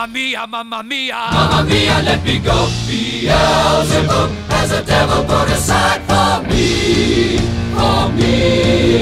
Mamma mia, Mamma mia, let me go. Beelzebub has a devil put aside for me, for me.